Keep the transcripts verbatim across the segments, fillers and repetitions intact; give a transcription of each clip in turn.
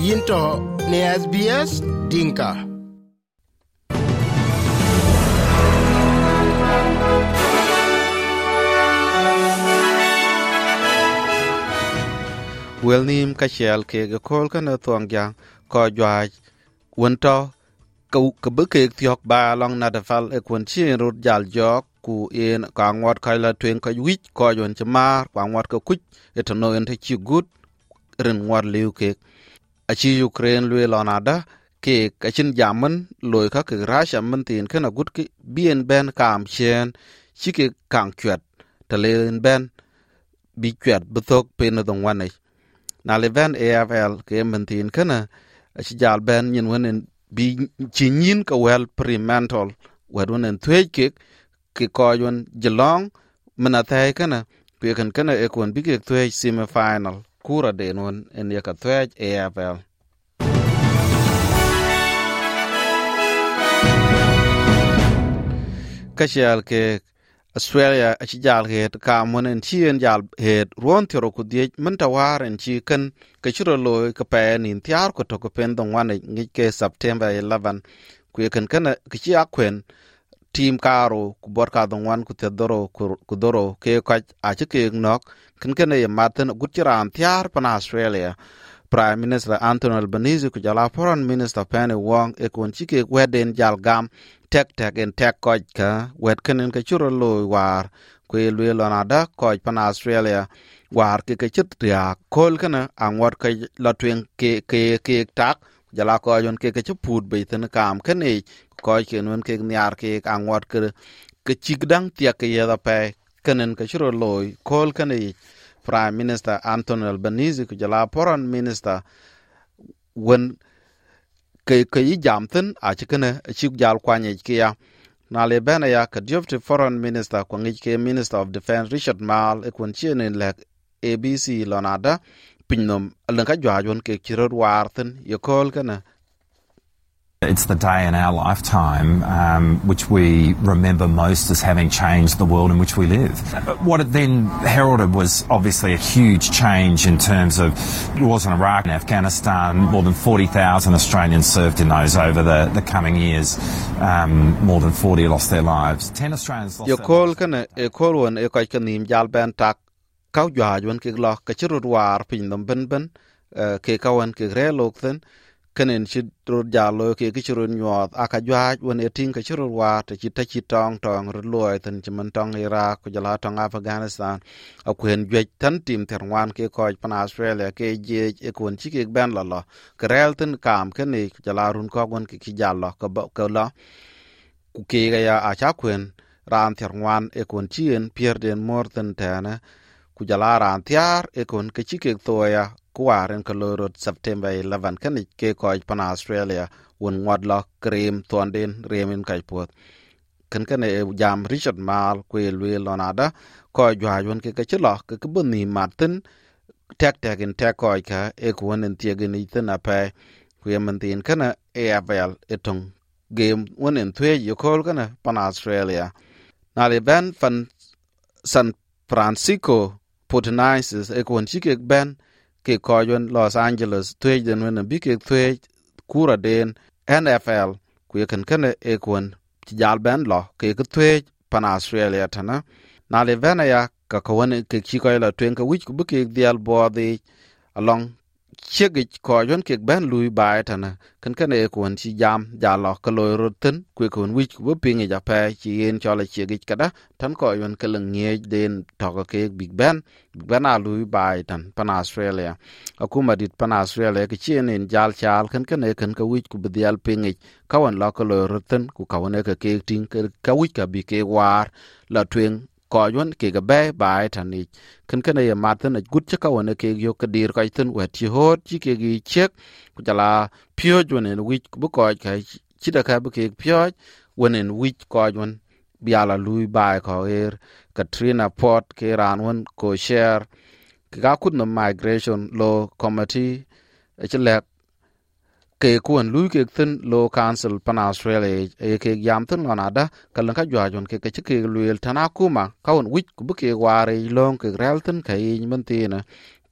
Yinto ne S B S Dinka. Welnim kachel ke gakol kana tuang jang ko jwaj wonto ku kbuke tiok ba long na dafal e kun chi rut jal jok ku in ka ngot kaila twen ka wich ko yon chamar kwa ngot ka kuch etno ente chi gut ren ngot liu ke achi Ukraine lwe lonada ke kachin jamen loy ka ke Russia man tin kana gut ke bien ben kam chen chi ke kang kwet talen ben bi kwet butok pen dong wanai na leven A F L ke mentin kana achijal ben yin wonen bi chinyin ka wel premental wadun twej ke ke koyon jelong menatay kana pe kan kana e kon bi ke twej semi final kura den won en ya ka twej A F L kashal ke Australia achijal het ka monen chien jal het ruon tiro ku die mentawar en chi kan ke chiro loy ka pe nin tiar ko to ko pen dong wan ngi ke September eleven ku kan kana ke chi akwen team karo ku bor ka dong wan ku te doro ku doro ke ka a chi ke nok kan kana ye maten gutran tiar pan Australia Prime Minister Anthony Albanese ku jala Foreign Minister Penny Wong e kon chi ke weden jal gam tek tek en tek koj ka wet kenen ka churo loy war ku elwe lonada koj pan Australia war ke ke chit ya kol kana angwat ka latwen ke ke ke tak jala ko yon ke ke chuput be ten kam kene koj kenun ke nyar ke angwat ke ke chigdang tia ke ya pe kenen ka churo loy kol kane Prime Minister Anthony Albanese ku jala Foreign Minister wen ke ke jamten a chikene chik jal kwanye kia na le bana ya ka deputy foreign minister kwangi ke Minister of Defense Richard Marles e kon chene lek A B C lonada pinnom alan ka jwajon ke chirod warten ye kol kana. It's the day in our lifetime um, which we remember most as having changed the world in which we live. What it then heralded was obviously a huge change in terms of wars in Iraq and Afghanistan. More than forty thousand Australians served in those over the, the coming years. Um, more than forty lost their lives. Ten Australians lost Yo their call lives. Kana, e call one e kai kanim jal ben tak kau jwajon ke lo ka chirod war pinnom ben ben ke kawan ke relok then kenen chid rod jalo ke kichurun nyot aka jwaj won eting ke churun wa te chita chitong tong rloy tan chiman tong Iraq ku jala tong Afghanistan akwen jwej tan tim terwan ke ko pan Australia ke je e kon chi ke ben la la krelten kam kene jala run ko gon ke jalo ko ko la ku ke ga ya a cha kwen ran terwan e kon chien pierden morten tana ku jala ran tiar e kon ke chi ke toya kuaren kalorot September eleven kan ke koj pan Australia won ngodla krem tonden remin kajpot kan kan e jam Richard Marles ku elwe lonada ko jwajon ke ke chlo ke ke buni martin tek tek en tek koj ka e kon en tiegen iten ape ku yementin kana A F L etong game won en twe yokol kana pan Australia na le ben fan San Francisco forty-niners e kon chike ben ke koyon Los Angeles twej den wen bi ke twej kura den N F L ku ken ken e kon jal ben lo ke ke twej pan Australia tana na le vena ya ka kawon ke chi ko la twen ka wich ku bi ke dial bo de along chege koyon ke ben lui bai tana ken ken e kon chi jam jalo ka lo roten ku kon wich ku bi pinge ja pa chi en chola chege kada tan koyon ke leng nge den to ke big ben big ben a lui bai tan pan Australia akuma dit pan Australia ke chien en jal chal ken ken e ken ka wich ku bi dial pinge kawan la ka lo roten ku kawan e ke ke ting ka wich ka bi ke war la twen koyon ke ga bay bai tani ken ken e maten gut cha kawan ke yo ka dir ka iten wet chi hot chi ke gi chek ku jala pyo jonen wich ku ko ka chi da ka bu ke pyo wonen wich koyon biala lui bai ko er Katrina Port ke ran won ko share ga kut no migration law committee e chle ke kuan lui ke tin law council pan Australia e ke yam tin lonada kalan ka jwajon ke ke ke luel tanakuma kaun wich ku bu ke ware long ke relton ke mentina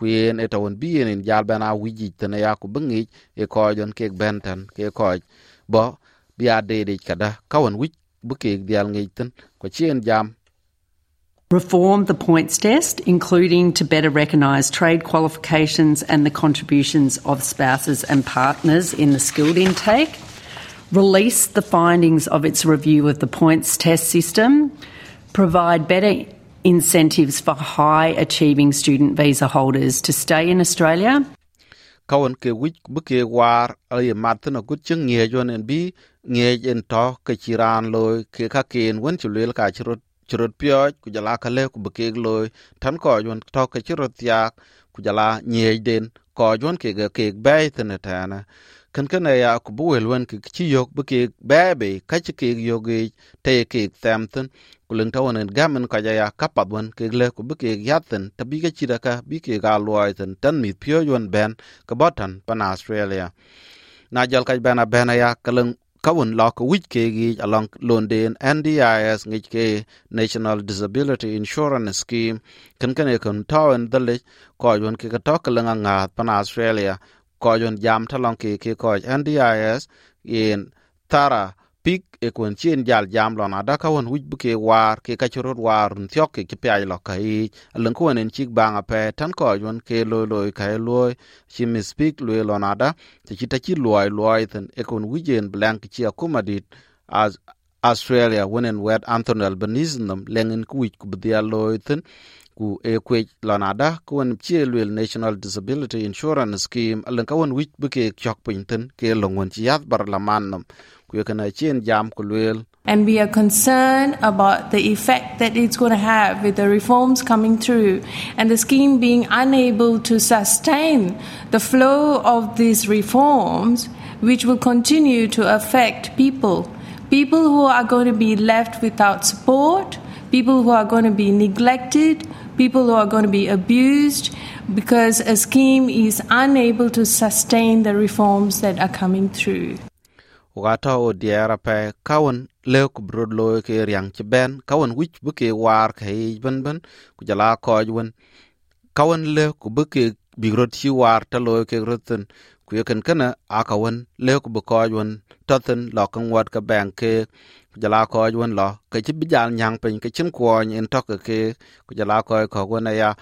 queen eta won bien in jal bana wiji tene ya ku bengi e ko jon ke benten ke ko bo biya de de kada kawon wich buke dial ngi ten ko chien jam. Reform the points test, including to better recognise trade qualifications and the contributions of spouses and partners in the skilled intake. Release the findings of its review of the points test system. Provide better incentives for high-achieving student visa holders to stay in Australia. Kawan ke wich buke war ay matna gut chung nge jon en bi nge en to ke chiran loy ke ka ken won chulel ka chirot chirot pyo ku jala kale ku buke loy tan ko jon to ke chirot yak ku jala nge den ko jon ke ke ke bay tene tana kan kan ya ku buel won ke chi yok buke baby ka chi ke yogi te ke tamten kuleng tawon en gamen ka ya kapat won ke le ku buke yaten tabi ke chidaka bi ke ga loy ten tan mi pyo jon ben ka botan pan Australia na jal ka bana bana ya kaleng kawun lok wich ke gi along London N D I S ngi ke National Disability Insurance Scheme kan kan e kon tawen dale ko jon ke ka to kaleng nga pan Australia ko jon jam talong ke ke ko N D I S in tara pik e kon chien jal jam lona da kawun wich buke war ke ka churot war ntiok ke ke pya lo kai aleng ko en chik banga pe tan ko jon ke lo lo kai lo chi mi speak lo lona da ti chi ta chi lo lo ten e kon wijen blank chi akumadit as Australia wonen wet Anthony Albanese nam lengen ku wich ku bdia lo ten ku e kwe lanada ku en chi lo National Disability Insurance Scheme aleng ka won wich buke chok pinten ke longon chi yat bar laman nam. And we are concerned about the effect that it's going to have with the reforms coming through and the scheme being unable to sustain the flow of these reforms, which will continue to affect people. People who are going to be left without support, people who are going to be neglected, people who are going to be abused because a scheme is unable to sustain the reforms that are coming through. Wata o diara pe kawon le ku brod lo ke riang che ben kawon wich buke war kai ben ben ku jala ko won kawon le ku buke bigrot chi war ta lo ke roten ku yeken kana akawon le ku bu ko won toten lo kan wat ka ben ke ku jala ko won lo ke chi bijal nyang pen ke chin ko en to ke ku jala ko ko won ya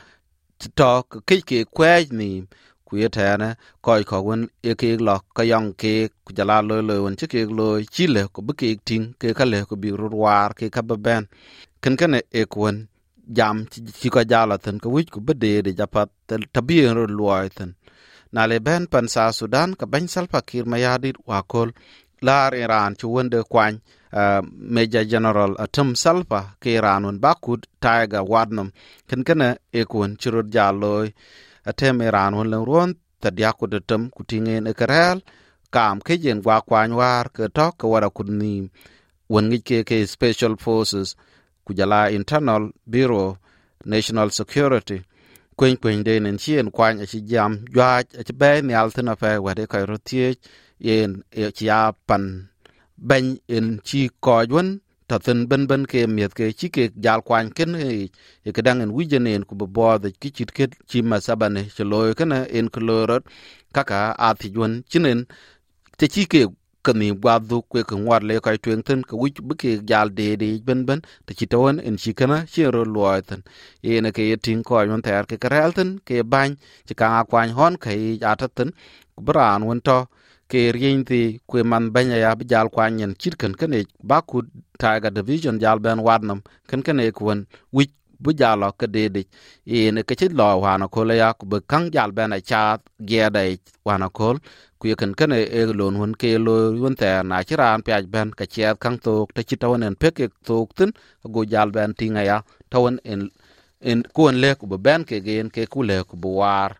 to ke ke kwe ni kuyetana koy ko won e ke lo ka yang ke ku jala lo lo won ke lo chile ko bu ke ting ke ka le ko bi ruwar ke ka ben ken ken e kon jam ci ko jala tan ko wich ko bede de japat tabi ro luaitan na le ben pan sa Sudan ka ban Salva Kiir Mayardit wa kol lar Iran ci wonde kwany uh, Major General Atom Salva ke Iran won bakud taiga wadnam ken ken e kon ci ro jalo atem Iran won len ron tadia ko de tem kutingen e karel kam ke jen gwa kwany war ke to ko wara kudni won ngi ke ke Special Forces kujala Internal Bureau National Security kwen kwen de nen chien kwany a chi jam jwa a chi be ni altena fe wade ka rotie yen e chia pan ben en chi ko won taten ben ben ke miet ke chi ke jal kwany ken e ke dangen wijenen ku bo de ki chit ke chi masabane chloy kana en klorot kaka a ti won chinen te chi ke kani gwadu kwe kan war le kai twenten ka wich buke jal de de ben ben te chi tawon en chi kana chi ro loiten e ne ke tin ko yon ter ke karelten ke ban chi ka kwany hon kai ataten bran won to ke rienti kwe man banya ya bijal kwanyen chitken kene baku Tiger Division jal ben wadnam ken kene kwon wich bujalo ke dede ene ke chit lo wana kole ya ku bekang jal ben a chat gede wana kol ku ken kene e lon won ke lo won ter na chiran pyaj ben ka chet kang tok te chitawon en pek tok tin go jal ben tinga ya tawon en en kon le ku ben ke gen ke ku le ku buwar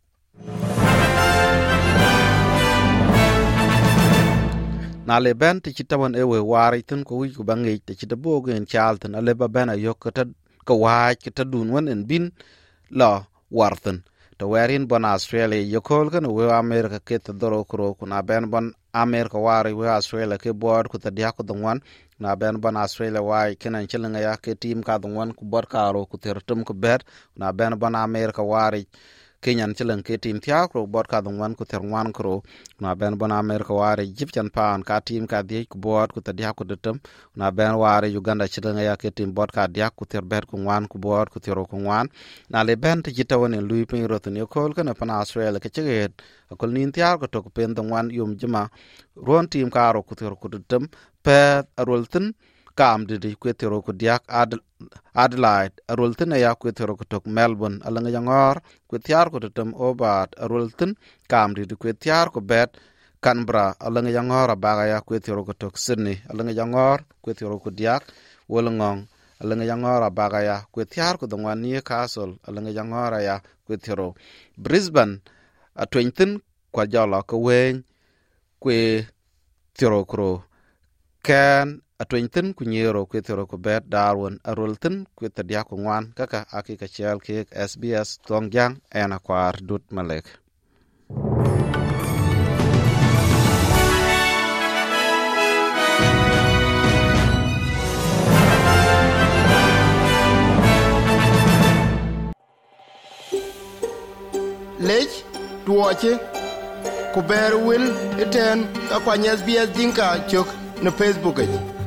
na le ben te chitawan e we wari tun ko wi ko bangi te chitabo gen chalten ale ba ben ayo ko ta ko wa ta dun won en bin la warten to werin bon Australia yo kol kan we America ke ta doro kro kuna ben bon America wari we Australia ke board ko ta dia ko don wan na ben bon Australia wai kenan chilinga ya ke team ka don wan ku bor karo ku tertum ko bet na ben bon America wari Kenyan chilen ke team tiak ro bot ka dong wan ku ter wan kro na ben bon America ware Egyptian pan ka team ka di ku bot ku tadia ku detem na ben ware Uganda chilen ya ke team bot ka dia ku ter bet ku wan ku bot ku ter ku wan na le ben ti jitawen en lui pin ro tni kol kana pan Australia ke chiget akol nin tiak ko to ku pen dong wan yum jima ron team ka ro ku ter ku detem pe arolten kam de ku ter ku diak ad Adelaide arultin ya ku tero ku tok Melbourne alanga yangor ku tiar ku tem Hobart arultin kam di ku tiar ku bet Canberra alanga yangor baga ya ku tero ku tok Sydney alanga yangor ku tero ku diak Wollongong alanga yangor baga ya ku tiar ku dongwan Newcastle alanga yangor ya ku tero Brisbane atwintin kwa jala ku wen ku tero ku kan atwintin ku nyero ku tero ku bet Darwin arultin ku tadia ku ngwan kaka aki ka chel ke S B S Tongjang ena kwar dut malek lech tuoche ku ber wil iten ka kwa S B S Dinka chok na Facebook.